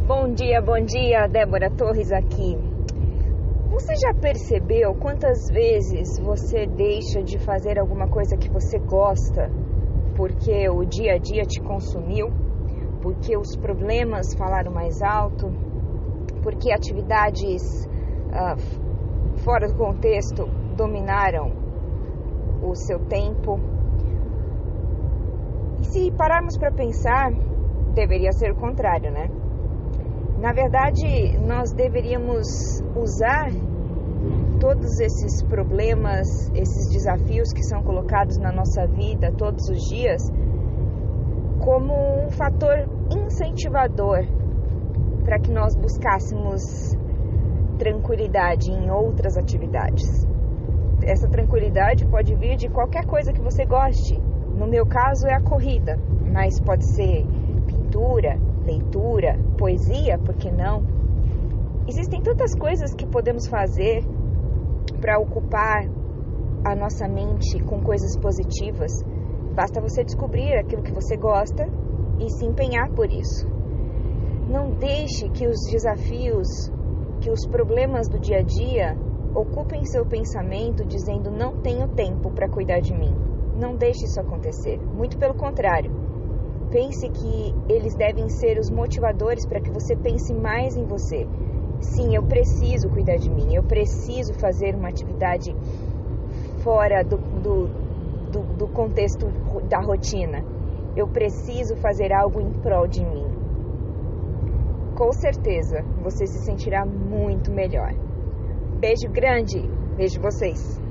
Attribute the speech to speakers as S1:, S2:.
S1: Bom dia, Débora Torres aqui. Você já percebeu quantas vezes você deixa de fazer alguma coisa que você gosta porque o dia a dia te consumiu, porque os problemas falaram mais alto, porque atividades fora do contexto dominaram o seu tempo? E se pararmos para pensar, deveria ser o contrário, né? Na verdade, nós deveríamos usar todos esses problemas, esses desafios que são colocados na nossa vida todos os dias, como um fator incentivador para que nós buscássemos tranquilidade em outras atividades. Essa tranquilidade pode vir de qualquer coisa que você goste. No meu caso é a corrida, mas pode ser pintura, leitura, poesia, por que não? Existem tantas coisas que podemos fazer para ocupar a nossa mente com coisas positivas. Basta você descobrir aquilo que você gosta e se empenhar por isso. Não deixe que os desafios, que os problemas do dia a dia ocupem seu pensamento dizendo não tenho tempo para cuidar de mim. Não deixe isso acontecer. Muito pelo contrário. Pense que eles devem ser os motivadores para que você pense mais em você. Sim, eu preciso cuidar de mim, eu preciso fazer uma atividade fora do contexto da rotina. Eu preciso fazer algo em prol de mim. Com certeza, você se sentirá muito melhor. Beijo grande, vejo vocês.